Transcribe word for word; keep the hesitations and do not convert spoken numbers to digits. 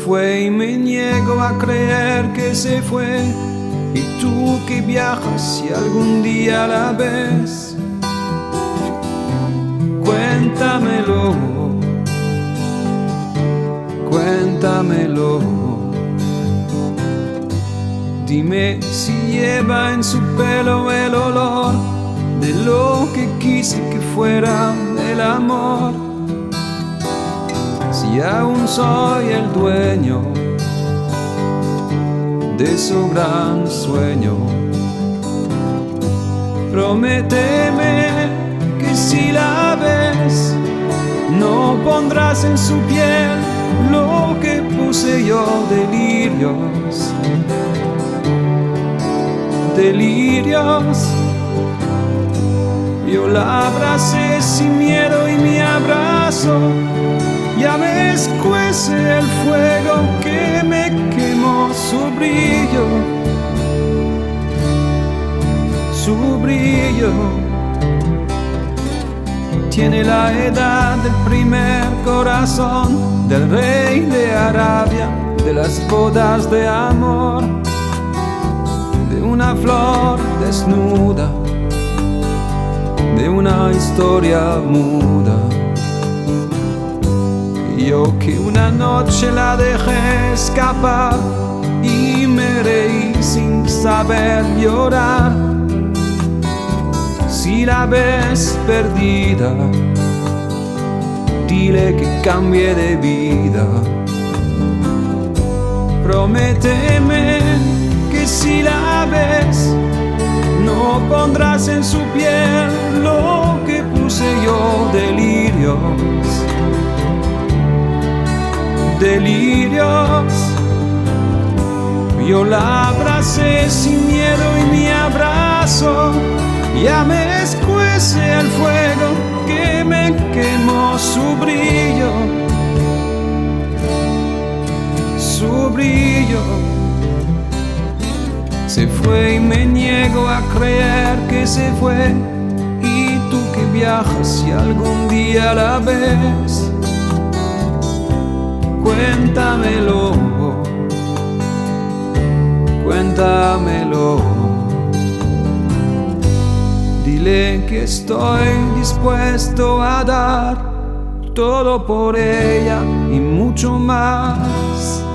fue y me niego a creer que se fue. Y tú que viajas si algún día la ves, cuéntamelo, cuéntamelo. Dime si lleva en su pelo el olor de lo que quise que fuera el amor. Si aún soy el dueño de su gran sueño. Prométeme que si la ves no pondrás en su piel lo que puse yo, delirios, delirios. Yo la abracé sin miedo y mi abrazo ya me escuece el fuego que me quemó, su brillo, su brillo. Tiene la edad del primer corazón, del rey de Arabia, de las bodas de amor, de una flor desnuda, de una historia muda. Yo que una noche la dejé escapar y me reí sin saber llorar. Si la ves perdida, dile que cambie de vida. Prométeme que si la ves no pondrás en su piel lo que puse yo, delirios, delirios. Yo la abracé sin miedo y mi abrazo ya me escuece el fuego que me quemó, su brillo, su brillo. Se fue y me niego a creer que se fue. Y tú que viajas si algún día la ves, cuéntamelo, cuéntamelo. Dile que estoy dispuesto a dar todo por ella y mucho más.